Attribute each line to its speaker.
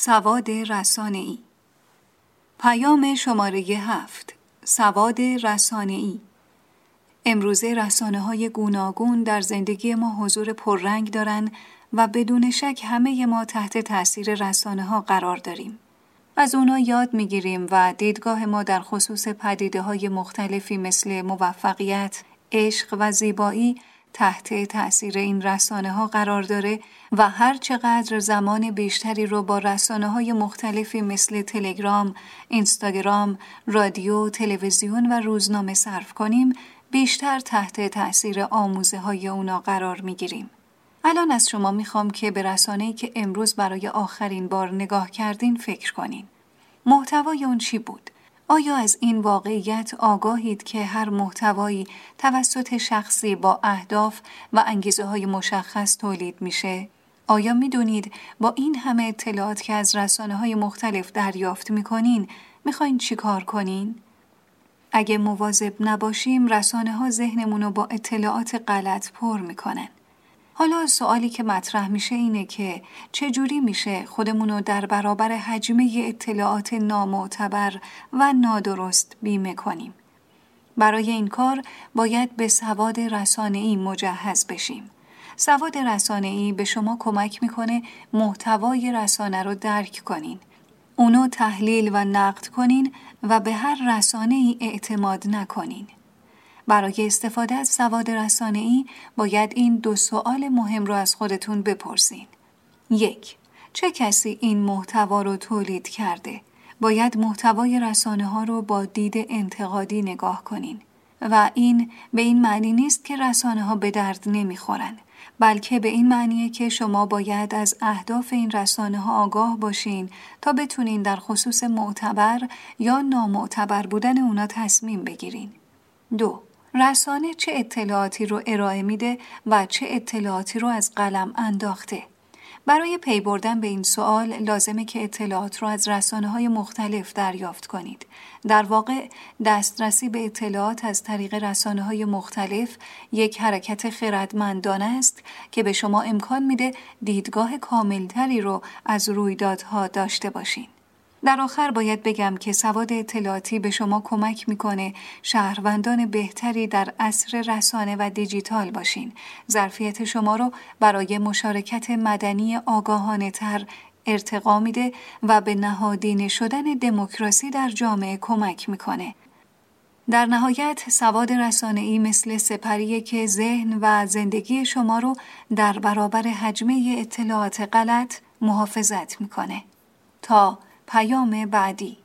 Speaker 1: سواد رسانه‌ای. پیام شماره 7. سواد رسانه‌ای. امروزه رسانه‌های گوناگون در زندگی ما حضور پررنگ دارند و بدون شک همه ما تحت تأثیر رسانه‌ها قرار داریم. از اونا یاد می‌گیریم و دیدگاه ما در خصوص پدیده‌های مختلفی مثل موفقیت، عشق و زیبایی تحت تأثیر این رسانه‌ها قرار داره و هر چقدر زمان بیشتری رو با رسانه‌های مختلفی مثل تلگرام، اینستاگرام، رادیو، تلویزیون و روزنامه صرف کنیم، بیشتر تحت تأثیر آموزه‌های اونا قرار می‌گیریم. الان از شما میخوام که به رسانه‌ای که امروز برای آخرین بار نگاه کردین فکر کنین. محتوای اون چی بود؟ آیا از این واقعیت آگاهید که هر محتوایی توسط شخصی با اهداف و انگیزه‌های مشخص تولید میشه؟ آیا میدونید با این همه اطلاعات که از رسانه‌های مختلف دریافت میکنین، میخواین چی کار کنین؟ اگه مواظب نباشیم رسانه‌ها ذهنمونو با اطلاعات غلط پر میکنن. حالا سوالی که مطرح میشه اینه که چجوری میشه خودمونو در برابر حجمه اطلاعات نامعتبر و نادرست بیمه کنیم؟ برای این کار باید به سواد رسانه‌ای مجهز بشیم. سواد رسانه‌ای به شما کمک میکنه محتوای رسانه رو درک کنین، اونو تحلیل و نقد کنین و به هر رسانه‌ای اعتماد نکنین. برای استفاده از سواد رسانه‌ای باید این 2 سوال مهم رو از خودتون بپرسین. 1. چه کسی این محتوا رو تولید کرده؟ باید محتوای رسانه‌ها رو با دید انتقادی نگاه کنین. و این به این معنی نیست که رسانه‌ها به درد نمیخورن، بلکه به این معنیه که شما باید از اهداف این رسانه‌ها آگاه باشین تا بتونین در خصوص معتبر یا نامعتبر بودن اونا تصمیم بگیرین. 2. رسانه چه اطلاعاتی رو ارائه میده و چه اطلاعاتی رو از قلم انداخته؟ برای پی بردن به این سوال لازمه که اطلاعات رو از رسانه‌های مختلف دریافت کنید. در واقع دسترسی به اطلاعات از طریق رسانه‌های مختلف یک حرکت خردمندانه است که به شما امکان میده دیدگاه کاملتری رو از رویدادها داشته باشین. در آخر باید بگم که سواد اطلاعاتی به شما کمک میکنه شهروندان بهتری در عصر رسانه و دیجیتال باشین. ظرفیت شما رو برای مشارکت مدنی آگاهانه تر ارتقا میده و به نهادینه شدن دموکراسی در جامعه کمک میکنه. در نهایت سواد رسانه‌ای مثل سپریه که ذهن و زندگی شما رو در برابر حجمه اطلاعات غلط محافظت میکنه. تا پیام بعدی.